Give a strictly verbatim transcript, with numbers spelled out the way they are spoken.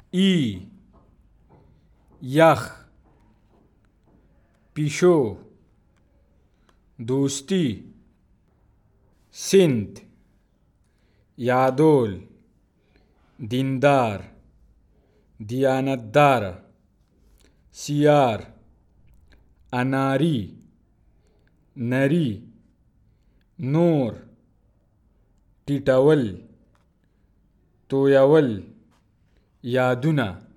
ای یخ پیشو دوستی سنت یادول دیندار دیانتدار سیار اناری نری نور ټیټول تویول یادونه